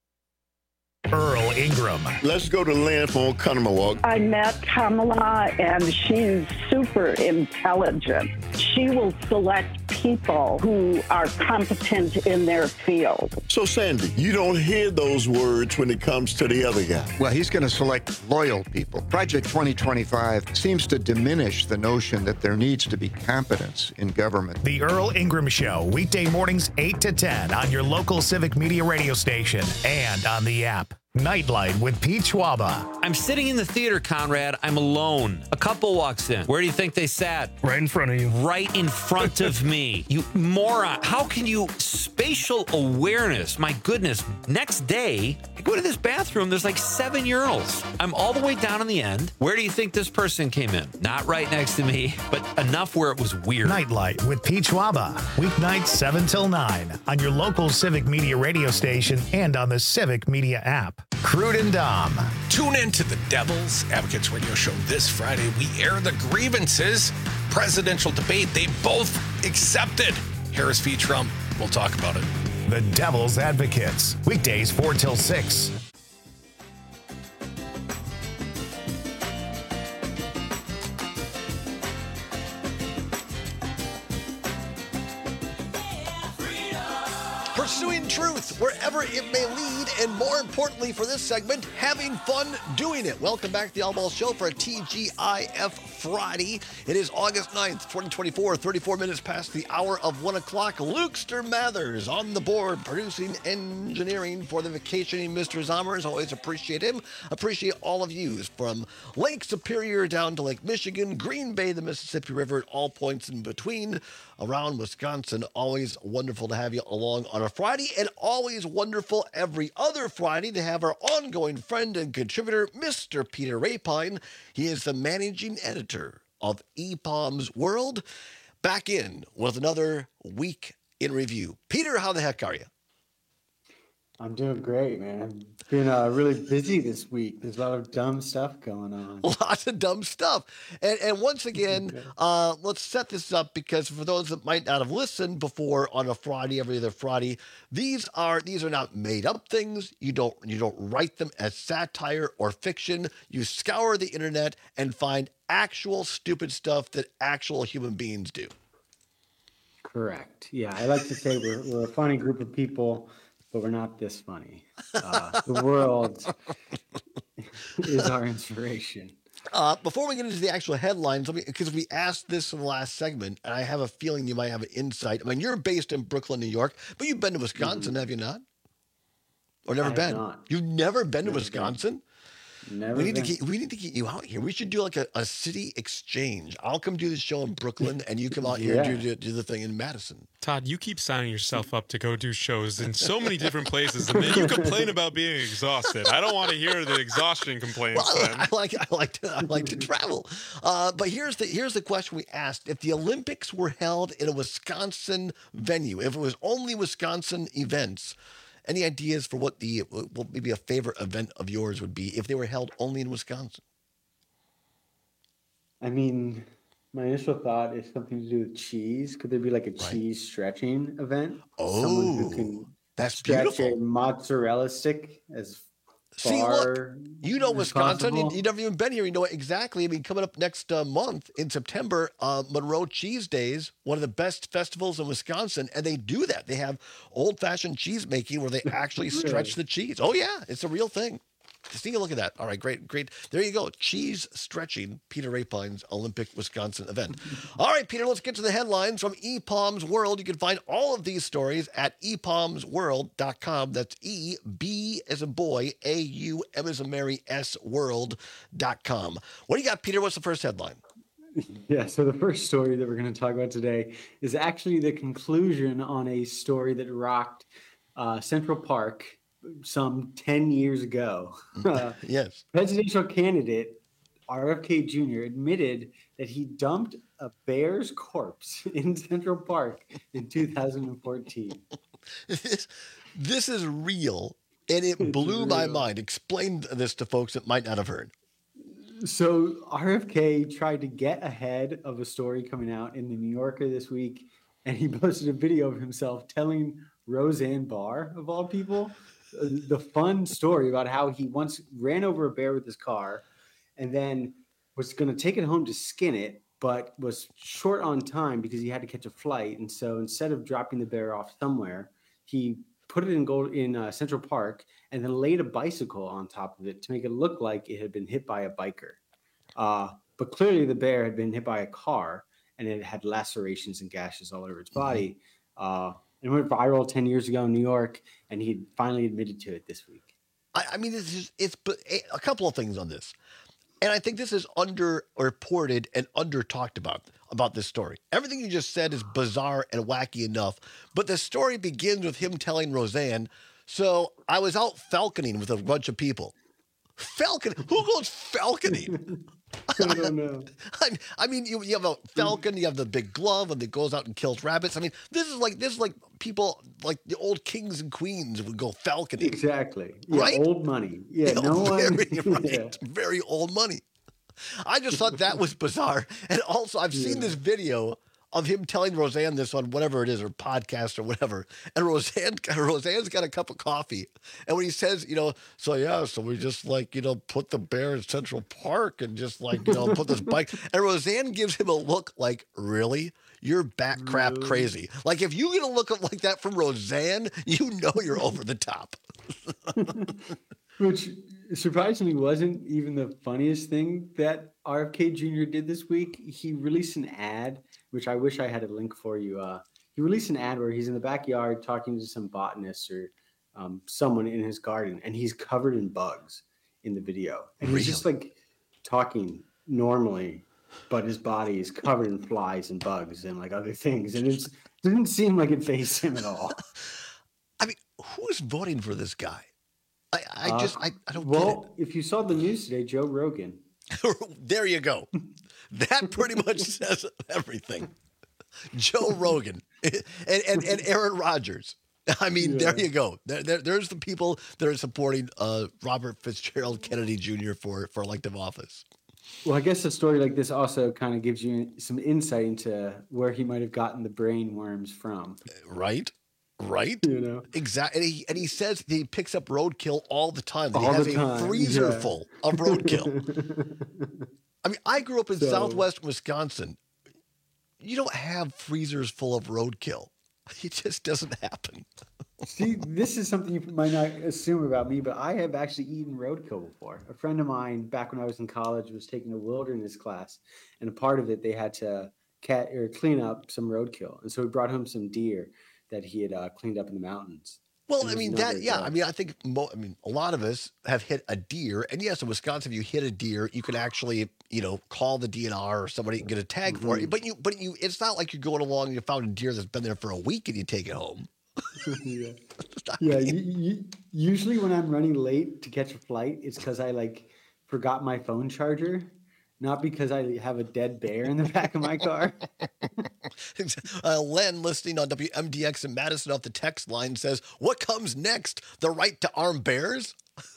Earl Ingram. Let's go to Lynn for Conomowoc. I met Kamala, and she's super intelligent. She will select people who are competent in their field. So, Sandy, you don't hear those words when it comes to the other guy. Well, he's going to select loyal people. Project 2025 seems to diminish the notion that there needs to be competence in government. The Earl Ingram Show, weekday mornings 8 to 10 on your local Civic Media radio station and on the app. Nightlight with Pete Schwaba. I'm sitting in the theater, Conrad. I'm alone. A couple walks in. Where do you think they sat? Right in front of you. Right in front of me. You moron. How can you... Spatial awareness. My goodness. Next day, I go to this bathroom. There's like 7 urinals. I'm all the way down on the end. Where do you think this person came in? Not right next to me, but enough where it was weird. Nightlight with Pete Schwaba. Weeknights 7 till 9 on your local Civic Media radio station and on the Civic Media app. Crude and Dom. Tune in to the Devil's Advocates radio show this Friday. We air the grievances. Presidential debate. They both accepted Harris v. Trump. We'll talk about it. The Devil's Advocates. Weekdays 4 till 6. Pursuing truth wherever it may lead, and more importantly for this segment, having fun doing it. Welcome back to the All Ball Show for a TGIF Friday. It is August 9th, 2024, 34 minutes past the hour of 1 o'clock. Lukester Mathers on the board, producing engineering for the vacationing Mr. Zommers. Always appreciate him. Appreciate all of you from Lake Superior down to Lake Michigan, Green Bay, the Mississippi River, at all points in between around Wisconsin. Always wonderful to have you along on a Friday, and always wonderful every other Friday to have our ongoing friend and contributor, Mr. Peter Rapine. He is the managing editor of EPOM's World. Back in with another week in review. Peter, how the heck are you? I'm doing great, man. It's been really busy this week. There's a lot of dumb stuff going on. Lots of dumb stuff. And once again, let's set this up, because for those that might not have listened before on a Friday, every other Friday, these are not made up things. You don't write them as satire or fiction. You scour the internet and find actual stupid stuff that actual human beings do. Correct. Yeah, I like to say we're a funny group of people, but we're not this funny. The world is our inspiration. Before we get into the actual headlines, because we asked this in the last segment, and I have a feeling you might have an insight. I mean, you're based in Brooklyn, New York, but you've been to Wisconsin, have you not? Or never been? Not. You've never been to Wisconsin? Never. We need to get you out here. We should do like a city exchange. I'll come do the show in Brooklyn, and you come out here and do the thing in Madison. Todd, you keep signing yourself up to go do shows in so many different places, and then you complain about being exhausted. I don't want to hear the exhaustion complaints. Well, I like to travel. But here's the question we asked: if the Olympics were held in a Wisconsin venue, if it was only Wisconsin events, any ideas for what maybe a favorite event of yours would be if they were held only in Wisconsin? I mean, my initial thought is something to do with cheese. Could there be like a cheese stretching event? Someone who can stretch a mozzarella stick as See, far look, you know Wisconsin. possible. You've never even been here. You know it exactly. I mean, coming up next month in September, Monroe Cheese Days, one of the best festivals in Wisconsin, and they do that. They have old-fashioned cheese making where they actually stretch the cheese. Oh yeah, it's a real thing. Just take a look at that. All right, great. There you go. Cheese stretching, Peter Rapine's Olympic Wisconsin event. All right, Peter, let's get to the headlines from EPOM's World. You can find all of these stories at epomsworld.com. That's E-B as a boy, A-U-M as a Mary, S world.com. What do you got, Peter? What's the first headline? Yeah, so the first story that we're going to talk about today is actually the conclusion on a story that rocked Central Park some 10 years ago. Yes. Presidential candidate RFK Jr. admitted that he dumped a bear's corpse in Central Park in 2014. This is real, and it blew my mind. Explain this to folks that might not have heard. So RFK tried to get ahead of a story coming out in the New Yorker this week, and he posted a video of himself telling Roseanne Barr, of all people, the fun story about how he once ran over a bear with his car and then was going to take it home to skin it, but was short on time because he had to catch a flight. And so instead of dropping the bear off somewhere, he put it in Central Park and then laid a bicycle on top of it to make it look like it had been hit by a biker. But clearly the bear had been hit by a car and it had lacerations and gashes all over its body. It went viral 10 years ago in New York, and he finally admitted to it this week. I mean, it's a couple of things on this. And I think this is under-reported and under-talked about this story. Everything you just said is bizarre and wacky enough, but the story begins with him telling Roseanne, so I was out falconing with a bunch of people. Falcon? Who goes falconing? I don't know. I mean, you have a falcon, you have the big glove, and it goes out and kills rabbits. I mean, this is like people like the old kings and queens would go falconing. Exactly. Yeah, right? Old money. Yeah, no one. Right. Very old money. I just thought that was bizarre. And also, I've seen this video of him telling Roseanne this on whatever it is, or podcast or whatever. And Roseanne's got a cup of coffee. And when he says, so we just put the bear in Central Park and just put this bike. And Roseanne gives him a look like, really? You're bat crap crazy. Like, if you get a look like that from Roseanne, you're over the top. Which surprisingly wasn't even the funniest thing that RFK Jr. did this week. He released an ad, which I wish I had a link for you. He released an ad where he's in the backyard talking to some botanist or someone in his garden, and he's covered in bugs in the video. And he's just talking normally, but his body is covered in flies and bugs and other things. And it didn't seem like it fazed him at all. I mean, who's voting for this guy? I don't get it. Well, if you saw the news today, Joe Rogan. There you go. That pretty much says everything. Joe Rogan and Aaron Rodgers. I mean, There you go. There's the people that are supporting Robert Fitzgerald Kennedy Jr. for elective office. Well, I guess a story like this also kind of gives you some insight into where he might have gotten the brain worms from. Right. Exactly. And he says he picks up roadkill all the time. That he has a freezer full of roadkill. I mean, I grew up in Southwest Wisconsin. You don't have freezers full of roadkill. It just doesn't happen. See, this is something you might not assume about me, but I have actually eaten roadkill before. A friend of mine, back when I was in college, was taking a wilderness class, and a part of it, they had to clean up some roadkill. And so we brought home some deer that he had cleaned up in the mountains. Well, I mean, I think a lot of us have hit a deer. And yes, in Wisconsin, if you hit a deer, you can actually, call the DNR or somebody and get a tag for it. But it's not like you're going along and you found a deer that's been there for a week and you take it home. Usually when I'm running late to catch a flight, it's because I forgot my phone charger. Not because I have a dead bear in the back of my car. Len, listening on WMDX in Madison off the text line, says, "What comes next? The right to arm bears?"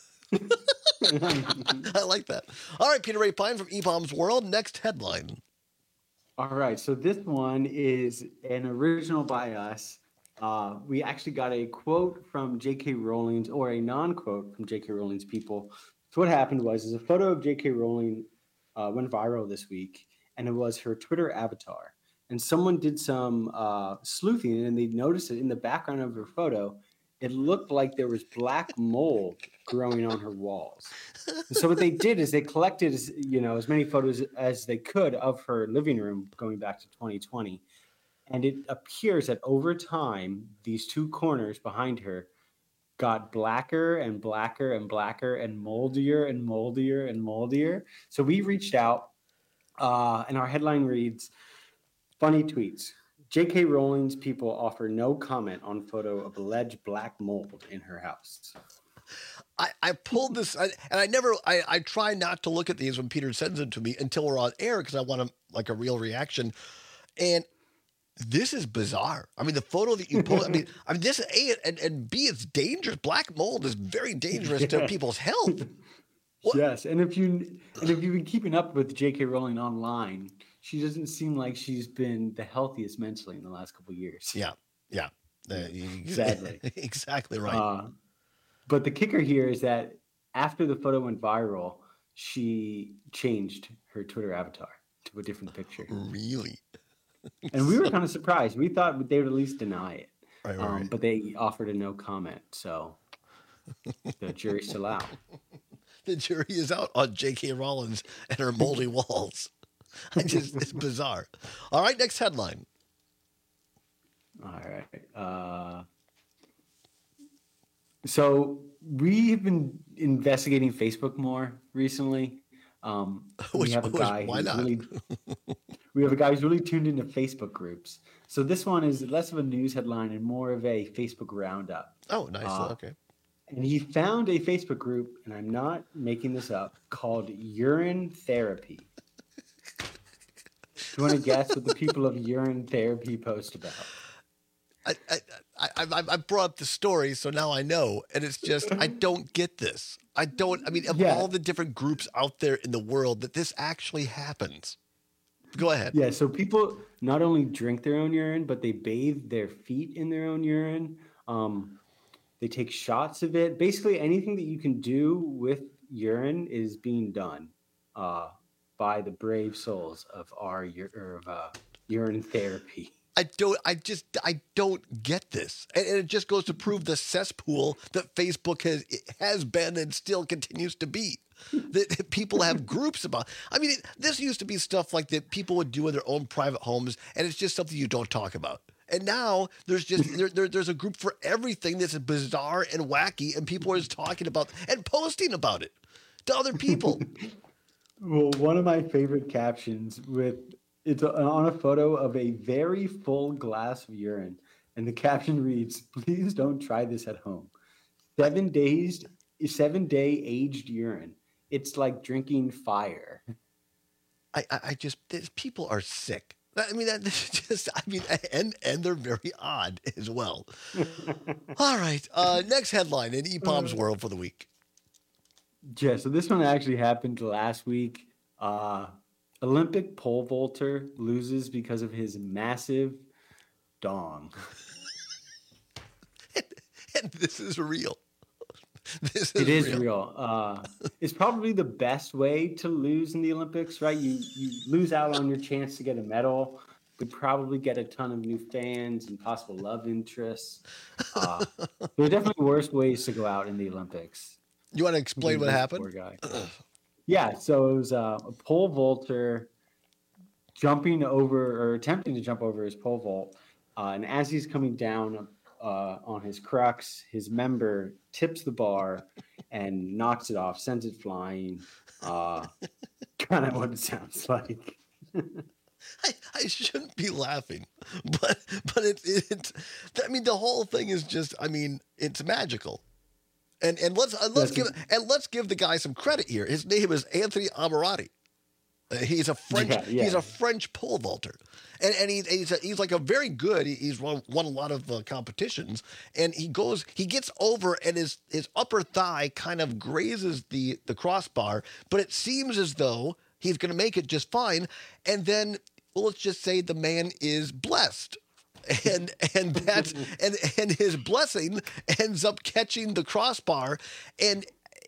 I like that. All right, Peter Ray Pine from eBaum's World. Next headline. All right, so this one is an original by us. We actually got a quote from J.K. Rowling's, or a non-quote from J.K. Rowling's people. So what happened was a photo of J.K. Rowling went viral this week, and it was her Twitter avatar. And someone did some sleuthing, and they noticed it in the background of her photo. It looked like there was black mold growing on her walls. And so what they did is they collected, as many photos as they could of her living room going back to 2020. And it appears that over time, these two corners behind her got blacker and blacker and blacker and moldier and moldier and moldier. So we reached out, and our headline reads, "Funny tweets. J.K. Rowling's people offer no comment on photo of alleged black mold in her house." I pulled this, and I try not to look at these when Peter sends them to me until we're on air because I want a real reaction. And this is bizarre. I mean, the photo that you pulled, I mean, this A and B, it's dangerous. Black mold is very dangerous to people's health. What? Yes, and if you've been keeping up with J.K. Rowling online, she doesn't seem like she's been the healthiest mentally in the last couple of years. Yeah. Sadly. Exactly right. But the kicker here is that after the photo went viral, she changed her Twitter avatar to a different picture. Really? And we were kind of surprised. We thought they would at least deny it. Right. But they offered a no comment. So the jury's still out. The jury is out on J.K. Rowling and her moldy walls. It's bizarre. All right, next headline. All right. So we've been investigating Facebook more recently. We have a guy who's really tuned into Facebook groups. So this one is less of a news headline and more of a Facebook roundup. Oh, nice. Okay. And he found a Facebook group, and I'm not making this up, called Urine Therapy. Do you want to guess what the people of Urine Therapy post about? I brought up the story, so now I know. And it's just, I don't get this. Of all the different groups out there in the world that this actually happens. Go ahead. Yeah, so people not only drink their own urine, but they bathe their feet in their own urine. They take shots of it. Basically, anything that you can do with urine is being done by the brave souls of our urine therapy. I don't get this, and it just goes to prove the cesspool that Facebook has been and still continues to be. That people have groups about. I mean, this used to be stuff like that people would do in their own private homes, and it's just something you don't talk about. And now there's just there's a group for everything that's bizarre and wacky, and people are just talking about and posting about it to other people. Well, one of my favorite captions it's on a photo of a very full glass of urine, and the caption reads, "Please don't try this at home. 7-day aged urine. It's like drinking fire." I just people are sick. I mean, and they're very odd as well. All right, next headline in EPOM's world for the week. Yeah, so this one actually happened last week. Olympic pole vaulter loses because of his massive dong. And this is real. It is real. It's probably the best way to lose in the Olympics, right? You lose out on your chance to get a medal, but probably get a ton of new fans and possible love interests. There are definitely worse ways to go out in the Olympics. You want to explain what happened? Poor guy. Yeah, so it was a pole vaulter jumping over or attempting to jump over his pole vault. And as he's coming down on his crux, his member tips the bar and knocks it off, sends it flying. Kind of what it sounds like. I shouldn't be laughing, but it's I mean, the whole thing is just, I mean, it's magical. And let's give the guy some credit here. His name is Anthony Ammirati. He's a French he's a French pole vaulter, and he's like a very good. He's won a lot of competitions, and he gets over and his upper thigh kind of grazes the crossbar, but it seems as though he's going to make it just fine. And then let's just say the man is blessed. And that's and his blessing ends up catching the crossbar, and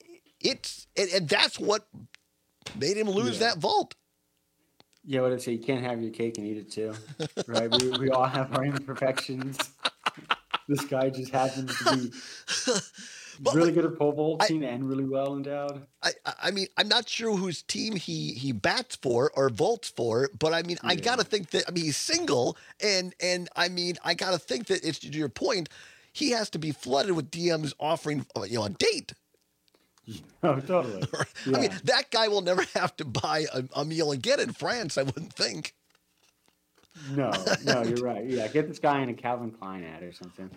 that's what made him lose that vault. Yeah, what did I say? You can't have your cake and eat it too, right? we all have our imperfections. This guy just happens to be really good at pole vaulting and really well endowed. I mean, I'm not sure whose team he bats for or vaults for, but I mean, I gotta think that he's single, and I mean, I gotta think that it's to your point, he has to be flooded with DMs offering a date. Oh, totally. Yeah. I mean, that guy will never have to buy a meal again in France, I wouldn't think. No, you're right. Yeah, get this guy in a Calvin Klein ad or something.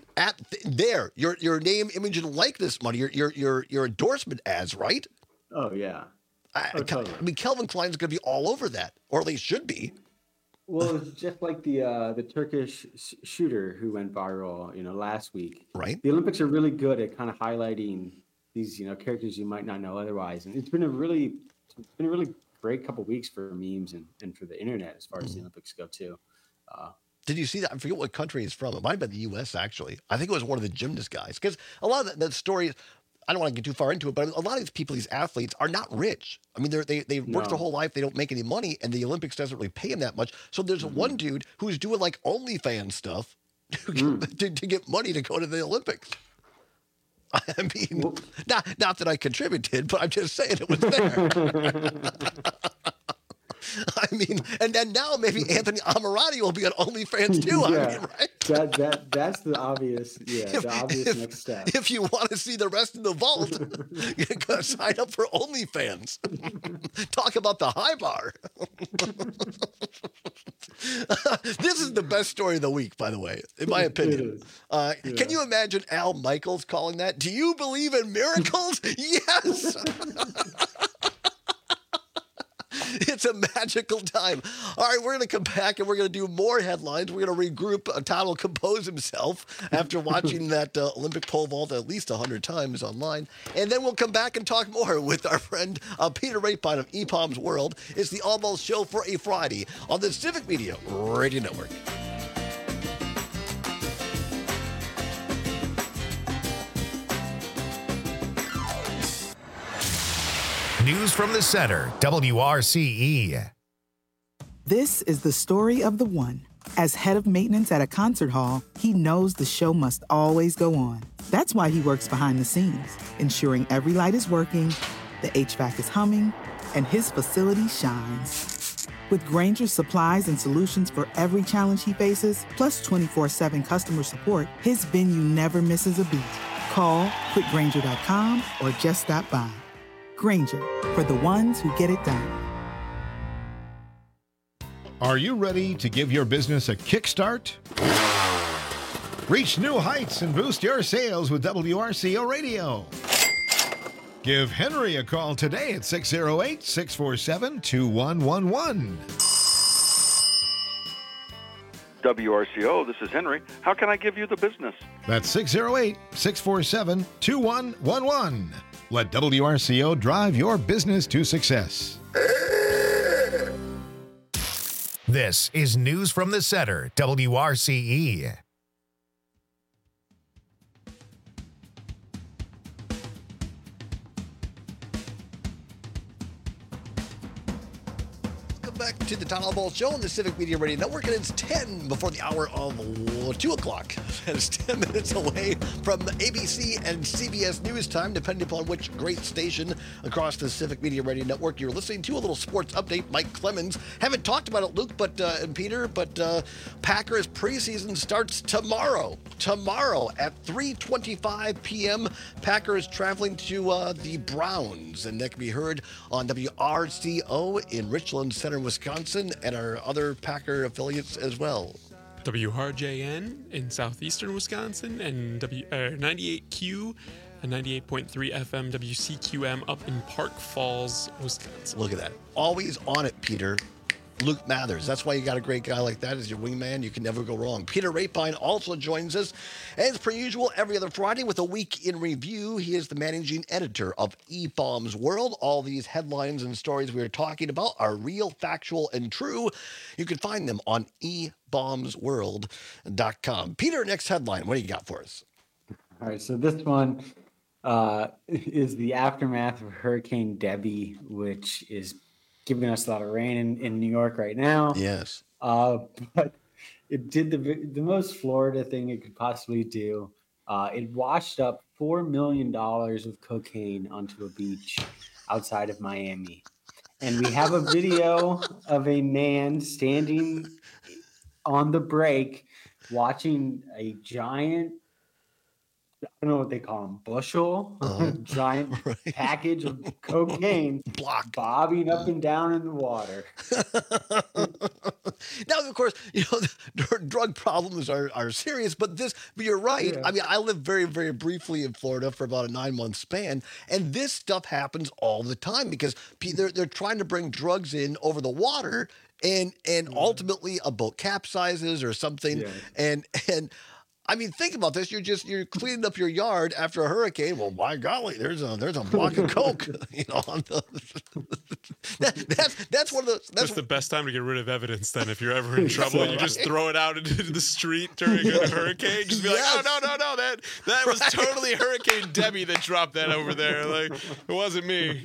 Your name, image, and likeness money, your endorsement ads, right? Oh yeah. Totally. I mean, Calvin Klein's going to be all over that, or at least should be. Well, it's just like the Turkish shooter who went viral, last week. Right. The Olympics are really good at kind of highlighting these, characters you might not know otherwise, and it's been a really great couple of weeks for memes and for the internet as far as the Olympics go too. Did you see that? I forget what country it's from. It might have been the U.S. actually. I think it was one of the gymnast guys, because a lot of the stories. I don't want to get too far into it, but a lot of these people, these athletes, are not rich. I mean, they work their whole life. They don't make any money, and the Olympics doesn't really pay them that much. So there's one dude who's doing like OnlyFans stuff to get money to go to the Olympics. I mean, not that I contributed, but I'm just saying it was there. I mean, and then now maybe Anthony Ammirati will be on OnlyFans too. Yeah, I mean, right? That's the obvious, the obvious next step. If you want to see the rest of the vault, you gotta sign up for OnlyFans. Talk about the high bar. This is the best story of the week, by the way, in my opinion. Can you imagine Al Michaels calling that? Do you believe in miracles? Yes. It's a magical time. All right, we're going to come back and we're going to do more headlines. We're going to regroup. Todd will compose himself after watching that Olympic pole vault at least 100 times online. And then we'll come back and talk more with our friend Peter Rapine of EPOM's World. It's the Almost Show for a Friday on the Civic Media Radio Network. News from the center, WRCE. This is the story of the one. As head of maintenance at a concert hall, he knows the show must always go on. That's why he works behind the scenes, ensuring every light is working, the HVAC is humming, and his facility shines. With Grainger's supplies and solutions for every challenge he faces, plus 24/7 customer support, his venue never misses a beat. Call quickgrainger.com or just stop by. Grainger, for the ones who get it done. Are you ready to give your business a kickstart? Reach new heights and boost your sales with WRCO Radio. Give Henry a call today at 608-647-2111. WRCO, this is Henry. How can I give you the business? That's 608-647-2111. Let WRCO drive your business to success. This is News from the Center, WRCE. Back to the Town Hall Ball Show on the Civic Media Radio Network, and it's 10 before the hour of 2 o'clock. It's 10 minutes away from ABC and CBS News time, depending upon which great station across the Civic Media Radio Network you're listening to. A little sports update. Mike Clemens. Haven't talked about it, Luke, and Peter, but Packers preseason starts tomorrow. Tomorrow at 3:25 p.m. Packers traveling to the Browns, and that can be heard on WRCO in Richland Center, Wisconsin, and our other Packer affiliates as well. WRJN in southeastern Wisconsin, and 98Q and 98.3 FM WCQM up in Park Falls, Wisconsin. Look at that. Always on it, Peter. Luke Mathers. That's why you got a great guy like that as your wingman. You can never go wrong. Peter Rapine also joins us, as per usual, every other Friday with a week in review. He is the managing editor of EPOM's World. All these headlines and stories we are talking about are real, factual, and true. You can find them on ebombsworld.com. Peter, next headline. What do you got for us? All right, so this one is the aftermath of Hurricane Debbie, which is giving us a lot of rain in New York right now. Yes. But it did the most Florida thing it could possibly do. It washed up $4 million of cocaine onto a beach outside of Miami. And we have a video of a man standing on the break watching a giant, I don't know what they call them, bushel, giant package of cocaine bobbing up and down in the water. Now, of course, drug problems are serious, but you're right. Yeah. I mean, I lived very, very briefly in Florida for about a 9-month span, and this stuff happens all the time because they're trying to bring drugs in over the water, and ultimately a boat capsizes or something, and I mean, think about this. You're cleaning up your yard after a hurricane. Well, by golly, there's a block of coke. That's one of the. That's the best time to get rid of evidence. Then, if you're ever in trouble, you just throw it out into the street during a hurricane. Just be like, oh no, that was totally Hurricane Debbie that dropped that over there. Like, it wasn't me.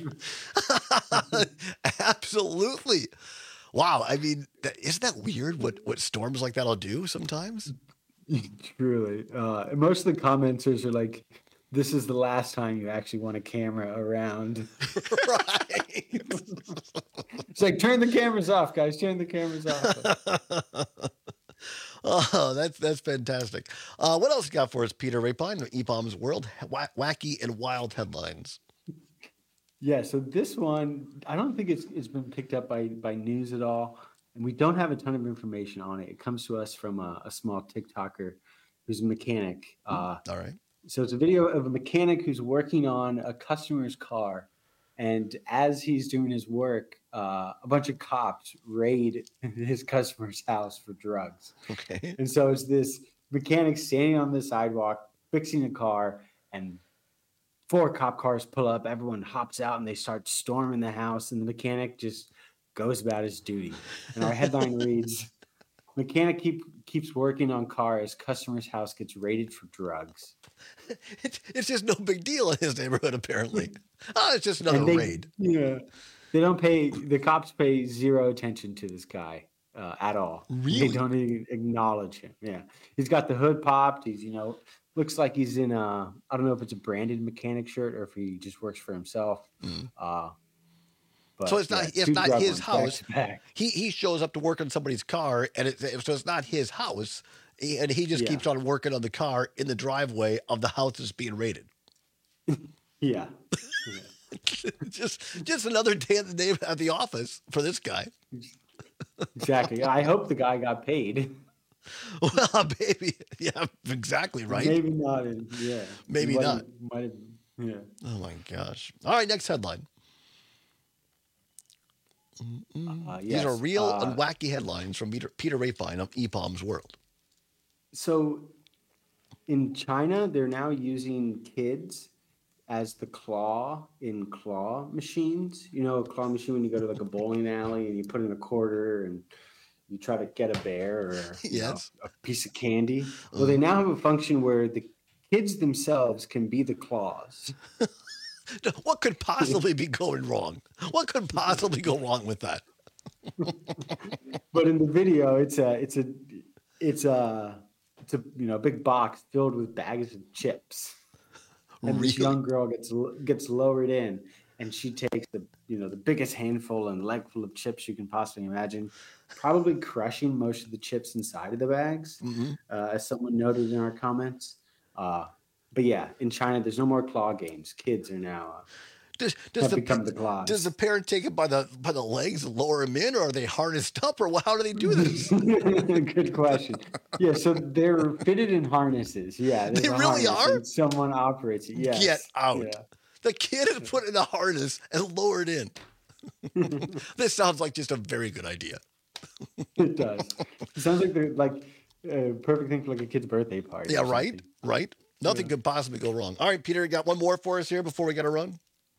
Absolutely. Wow. I mean, isn't that weird? What storms like that'll do sometimes? Truly. Most of the commenters are like, this is the last time you actually want a camera around. Right. It's like, turn the cameras off, guys. Turn the cameras off. Oh, that's fantastic. What else you got for us, Peter Rapine, EPOM's World? Wacky and wild headlines. Yeah, so this one, I don't think it's been picked up by news at all. And we don't have a ton of information on it. It comes to us from a small TikToker who's a mechanic. All right. So it's a video of a mechanic who's working on a customer's car. And as he's doing his work, a bunch of cops raid his customer's house for drugs. Okay. And so it's this mechanic standing on the sidewalk fixing a car, and 4 cop cars pull up. Everyone hops out and they start storming the house, and the mechanic just goes about his duty. And our headline reads, "Mechanic keeps working on car as customer's house gets raided for drugs." It's just no big deal in his neighborhood, apparently. It's just another raid. Yeah. They don't pay, the cops pay zero attention to this guy at all. Really? They don't even acknowledge him. Yeah. He's got the hood popped. He's, looks like he's in I don't know if it's a branded mechanic shirt or if he just works for himself. But, so it's not his house. Back. He shows up to work on somebody's car, and so it's not his house, and he just keeps on working on the car in the driveway of the house that's being raided. Yeah. just another day at the office for this guy. Exactly. I hope the guy got paid. Well, maybe. Yeah, exactly right. Maybe not. Yeah. Maybe not. Might have, yeah. Oh my gosh. All right, next headline. Yes, These are real and wacky headlines from Peter Rapine of EPOM's World. So in China, they're now using kids as the claw in claw machines. You know, a claw machine when you go to like a bowling alley and you put in a quarter and you try to get a bear or a piece of candy. Well, they now have a function where the kids themselves can be the claws. What could possibly be going wrong? What could possibly go wrong with that? But in the video, it's a big box filled with bags of chips. And this young girl gets lowered in, and she takes the biggest handful and leg full of chips you can possibly imagine, probably crushing most of the chips inside of the bags, as someone noted in our comments. But yeah, in China, there's no more claw games. Kids are now become the claws. Does the parent take it by the legs and lower him in, or are they harnessed up, or how do they do this? Good question. Yeah, so they're fitted in harnesses. Yeah, they really are. Someone operates it. Yes. Get out. Yeah. The kid is put in a harness and lowered in. This sounds like just a very good idea. It does. It sounds like they're perfect thing for like a kid's birthday party. Yeah, right. Nothing could possibly go wrong. All right, Peter, you got one more for us here before we got to run?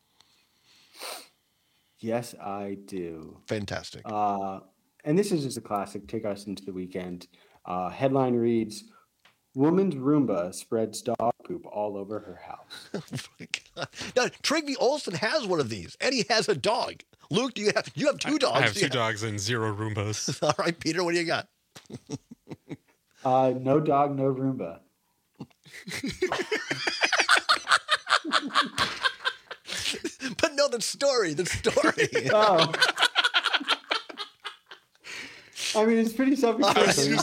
Yes, I do. Fantastic. And this is just a classic. Take us into the weekend. Headline reads, "Woman's Roomba spreads dog poop all over her house." Oh my God. Now, Trygve Olsen has one of these, and he has a dog. Luke, you have 2 dogs. I have 2 dogs and 0 Roombas. All right, Peter, what do you got? No dog, no Roomba. But no, the story. Oh. I mean, it's pretty self-explanatory.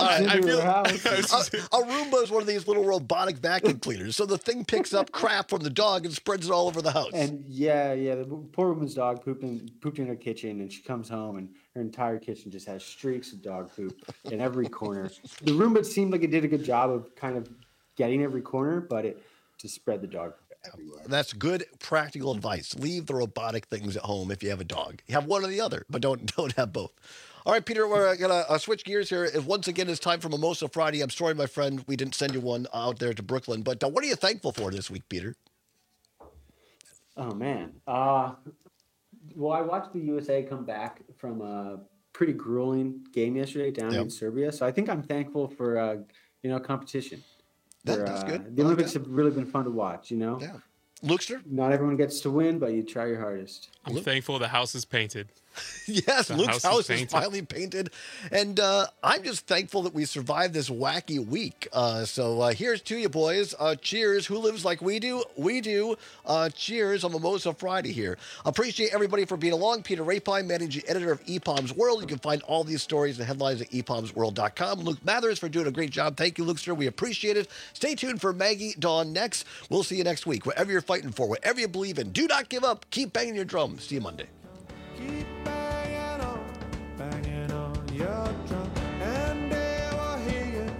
A Roomba is one of these little robotic vacuum cleaners. So the thing picks up crap from the dog and spreads it all over the house. And the poor woman's dog pooped in her kitchen, and she comes home, and her entire kitchen just has streaks of dog poop in every corner. The Roomba seemed like it did a good job of kind of getting every corner, but it just spread the dog everywhere. That's good practical advice. Leave the robotic things at home if you have a dog. You have one or the other, but don't have both. All right, Peter, we're going to switch gears here. Once again, it's time for Mimosa Friday. I'm sorry, my friend, we didn't send you one out there to Brooklyn, but what are you thankful for this week, Peter? Oh, man. Well, I watched the USA come back from a pretty grueling game yesterday down in Serbia, so I think I'm thankful for, competition. That's good. The Olympics have really been fun to watch, Yeah. Lukester? Not everyone gets to win, but you try your hardest. I'm thankful the house is painted. Yes, Luke's house is finally painted. And I'm just thankful that we survived this wacky week. So here's to you, boys. Cheers. Who lives like we do? We do. Cheers on Mimosa Friday here. Appreciate everybody for being along. Peter Rapine, managing editor of EPOM's World. You can find all these stories and headlines at epomsworld.com. Luke Mathers for doing a great job. Thank you, Lukester. We appreciate it. Stay tuned for Maggie Dawn next. We'll see you next week. Whatever you're fighting for, whatever you believe in, do not give up. Keep banging your drum. See you Monday. Keep banging on your drum, and they will hear you.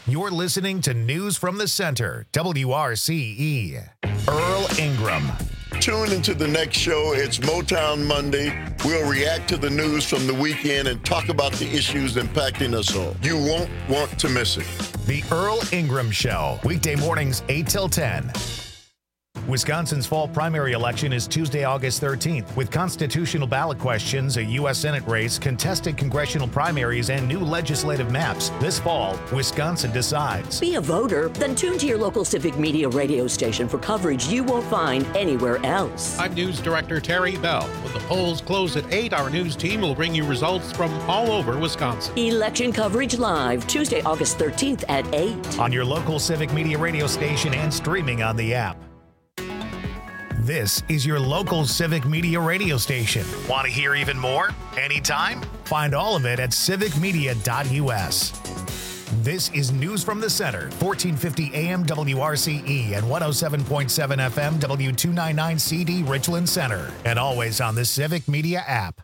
You're listening to News from the Center, WRCE. Earl Ingram. Tune into the next show. It's Motown Monday. We'll react to the news from the weekend and talk about the issues impacting us all. You won't want to miss it. The Earl Ingram Show, weekday mornings 8 till 10. Wisconsin's fall primary election is Tuesday, August 13th, with constitutional ballot questions, a U.S. Senate race, contested congressional primaries, and new legislative maps. This fall, Wisconsin decides. Be a voter, then tune to your local civic media radio station for coverage you won't find anywhere else. I'm News Director Terry Bell. When the polls close at 8, our news team will bring you results from all over Wisconsin. Election coverage live, Tuesday, August 13th at 8. On your local civic media radio station and streaming on the app. This is your local civic media radio station. Want to hear even more? Anytime? Find all of it at civicmedia.us. This is News from the Center, 1450 AM WRCE and 107.7 FM W299CD Richland Center, and always on the Civic Media app.